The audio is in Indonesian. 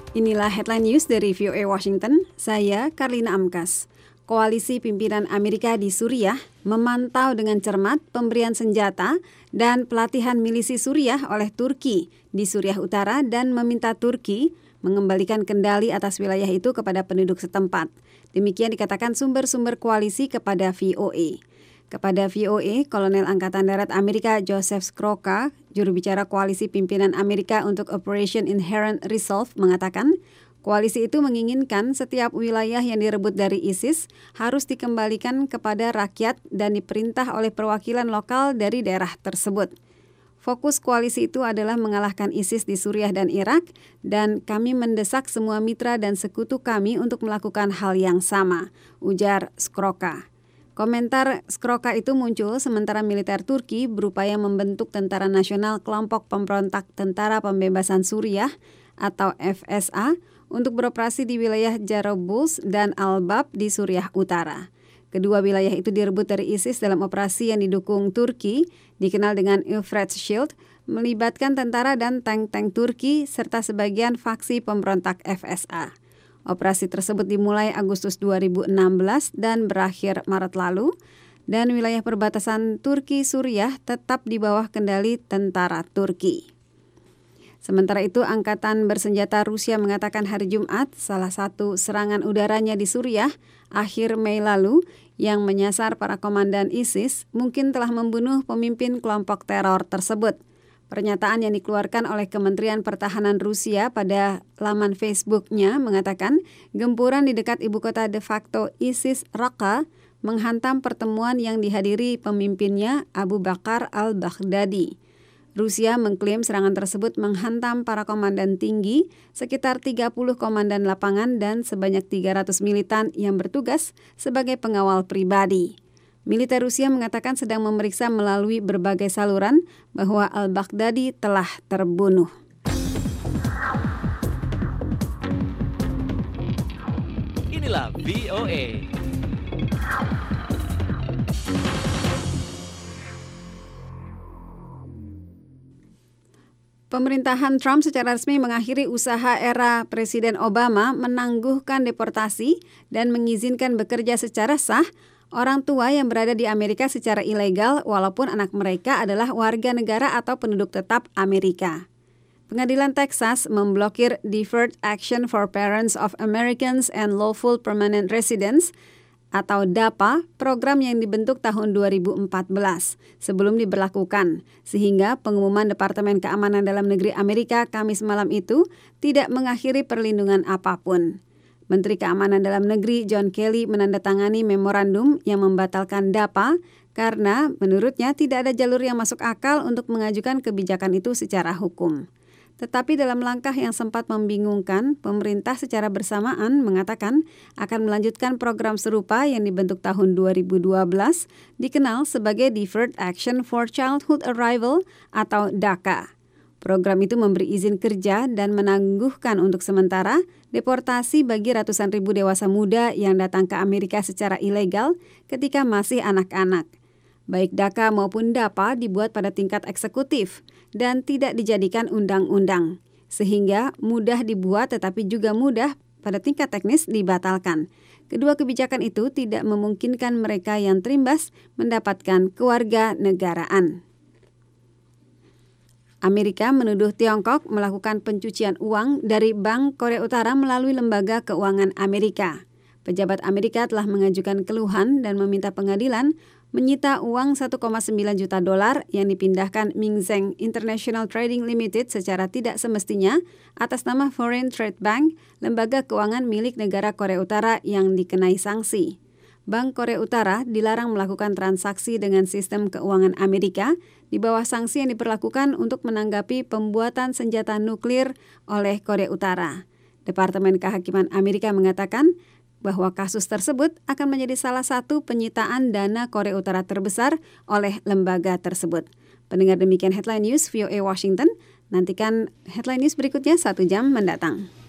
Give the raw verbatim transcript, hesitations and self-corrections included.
Inilah headline news dari V O A Washington, saya Karlina Amkas. Koalisi pimpinan Amerika di Suriah memantau dengan cermat pemberian senjata dan pelatihan milisi Suriah oleh Turki di Suriah Utara dan meminta Turki mengembalikan kendali atas wilayah itu kepada penduduk setempat. Demikian dikatakan sumber-sumber koalisi kepada V O A. Kepada V O A, Kolonel Angkatan Darat Amerika Joseph Skroka, juru bicara Koalisi Pimpinan Amerika untuk Operation Inherent Resolve, mengatakan koalisi itu menginginkan setiap wilayah yang direbut dari ISIS harus dikembalikan kepada rakyat dan diperintah oleh perwakilan lokal dari daerah tersebut. Fokus koalisi itu adalah mengalahkan ISIS di Suriah dan Irak, dan kami mendesak semua mitra dan sekutu kami untuk melakukan hal yang sama, ujar Skroka. Komentar Skroka itu muncul sementara militer Turki berupaya membentuk Tentara Nasional Kelompok Pemberontak Tentara Pembebasan Suriah atau F S A untuk beroperasi di wilayah Jarablus dan Al-Bab di Suriah Utara. Kedua wilayah itu direbut dari ISIS dalam operasi yang didukung Turki, dikenal dengan Euphrates Shield, melibatkan tentara dan tank-tank Turki serta sebagian faksi pemberontak F S A. Operasi tersebut dimulai Agustus dua ribu enam belas dan berakhir Maret lalu, dan wilayah perbatasan Turki-Suriah tetap di bawah kendali tentara Turki. Sementara itu, Angkatan Bersenjata Rusia mengatakan hari Jumat salah satu serangan udaranya di Suriah akhir Mei lalu yang menyasar para komandan ISIS mungkin telah membunuh pemimpin kelompok teror tersebut. Pernyataan yang dikeluarkan oleh Kementerian Pertahanan Rusia pada laman Facebook-nya mengatakan gempuran di dekat ibu kota de facto ISIS, Raqqa, menghantam pertemuan yang dihadiri pemimpinnya Abu Bakar al-Baghdadi. Rusia mengklaim serangan tersebut menghantam para komandan tinggi, sekitar tiga puluh komandan lapangan dan sebanyak tiga ratus militan yang bertugas sebagai pengawal pribadi. Militer Rusia mengatakan sedang memeriksa melalui berbagai saluran bahwa al-Baghdadi telah terbunuh. Inilah V O A. Pemerintahan Trump secara resmi mengakhiri usaha era Presiden Obama menangguhkan deportasi dan mengizinkan bekerja secara sah orang tua yang berada di Amerika secara ilegal walaupun anak mereka adalah warga negara atau penduduk tetap Amerika. Pengadilan Texas memblokir Deferred Action for Parents of Americans and Lawful Permanent Residents atau D A P A, program yang dibentuk tahun dua ribu empat belas sebelum diberlakukan, sehingga pengumuman Departemen Keamanan Dalam Negeri Amerika Kamis malam itu tidak mengakhiri perlindungan apapun. Menteri Keamanan Dalam Negeri John Kelly menandatangani memorandum yang membatalkan D A P A karena menurutnya tidak ada jalur yang masuk akal untuk mengajukan kebijakan itu secara hukum. Tetapi dalam langkah yang sempat membingungkan, pemerintah secara bersamaan mengatakan akan melanjutkan program serupa yang dibentuk tahun dua ribu dua belas, dikenal sebagai Deferred Action for Childhood Arrival atau D A C A. Program itu memberi izin kerja dan menangguhkan untuk sementara deportasi bagi ratusan ribu dewasa muda yang datang ke Amerika secara ilegal ketika masih anak-anak. Baik D A C A maupun D A P A dibuat pada tingkat eksekutif dan tidak dijadikan undang-undang, sehingga mudah dibuat tetapi juga mudah pada tingkat teknis dibatalkan. Kedua kebijakan itu tidak memungkinkan mereka yang terimbas mendapatkan kewarganegaraan. Amerika menuduh Tiongkok melakukan pencucian uang dari Bank Korea Utara melalui Lembaga Keuangan Amerika. Pejabat Amerika telah mengajukan keluhan dan meminta pengadilan menyita uang satu koma sembilan juta dolar yang dipindahkan Ming Zeng International Trading Limited secara tidak semestinya atas nama Foreign Trade Bank, lembaga keuangan milik negara Korea Utara yang dikenai sanksi. Bank Korea Utara dilarang melakukan transaksi dengan sistem keuangan Amerika di bawah sanksi yang diperlakukan untuk menanggapi pembuatan senjata nuklir oleh Korea Utara. Departemen Kehakiman Amerika mengatakan bahwa kasus tersebut akan menjadi salah satu penyitaan dana Korea Utara terbesar oleh lembaga tersebut. Pendengar, demikian Headline News V O A Washington. Nantikan Headline News berikutnya satu jam mendatang.